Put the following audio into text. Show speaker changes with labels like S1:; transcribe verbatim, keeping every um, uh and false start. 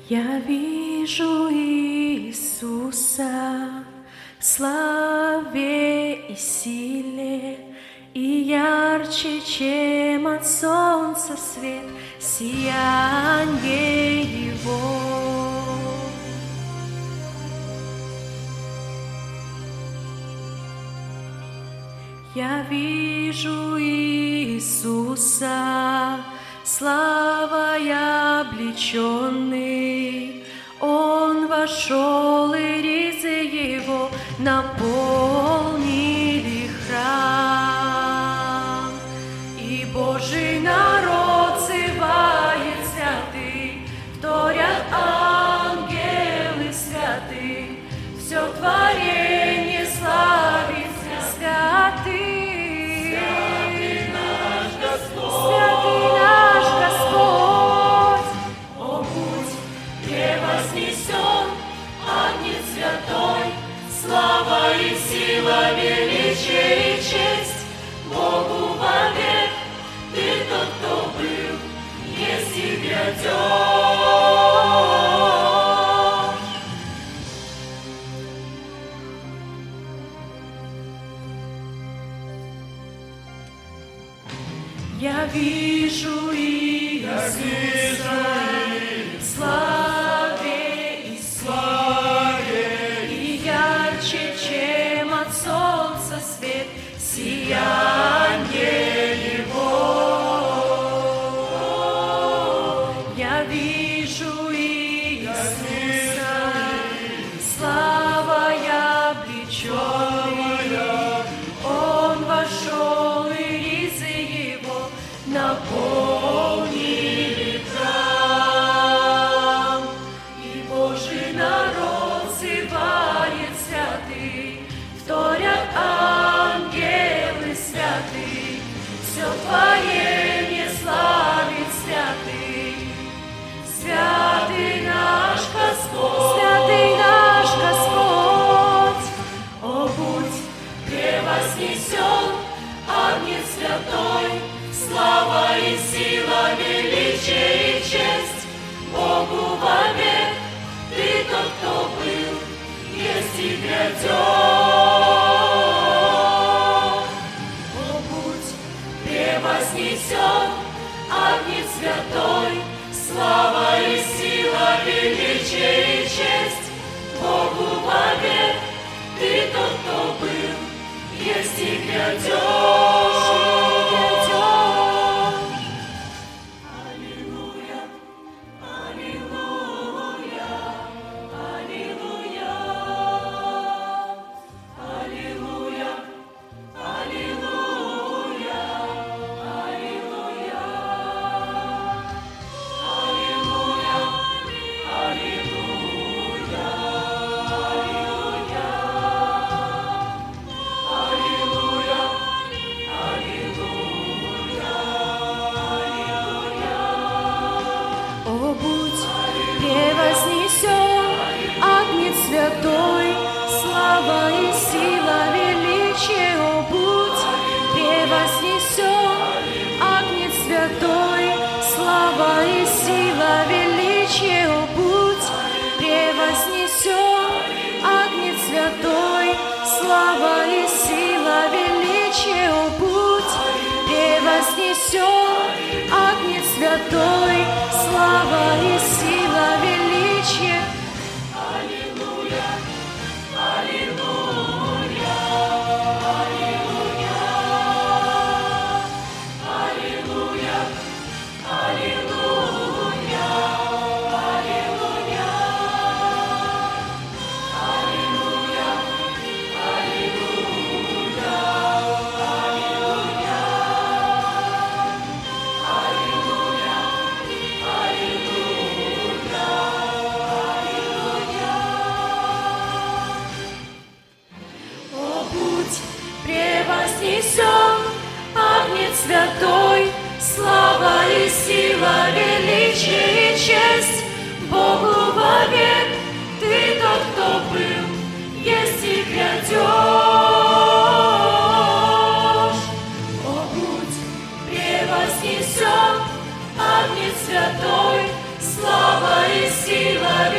S1: Я вижу Иисуса в славе и силе, и ярче, чем от солнца свет, сияние Его. Я вижу Иисуса, славой облеченный, Он вошел, и ризы Его наполнили храм. И Божий народ взывает святый, вторят ангелы святые, все творение славит святый. Святый наш Господь, святый наш Господь, о, будь превознесен, Агнец святой, слава и сила, величие и честь Богу вовек. Ты тот, кто был, есть и грядешь. Я вижу Иисуса в славе и славе, и ярче, чем от солнца свет, сияние Его. Я вижу Иисуса, славой облеченный, Он вошел, и ризы Его наполнили храм. И Божий народ взывает святый, вторят ангелы святые, все творение славит святый. Святый наш Господь, святый наш Господь, о, будь превознесен, Агнец святой, слава и сила, величие и честь Богу вовек. Ты тот, кто был, есть и грядешь. О, будь превознесен, Агнец святой, слава и сила, величие и честь Богу вовек. Ты тот, кто был, есть и грядешь. Святой, слава и сила, величие, о, будь превознесен, Агнец святой, слава и сила, величие, о, будь превознесен, Агнец святой, слава и сила, величие, о, будь превознесен, Агнец святой, слава и сила, величие. Превознесен, Агнец святой, слава и сила, величие и честь Богу вовек. Ты тот, кто был, есть и грядешь. О, будь превознесен, Агнец святой, слава и и сила,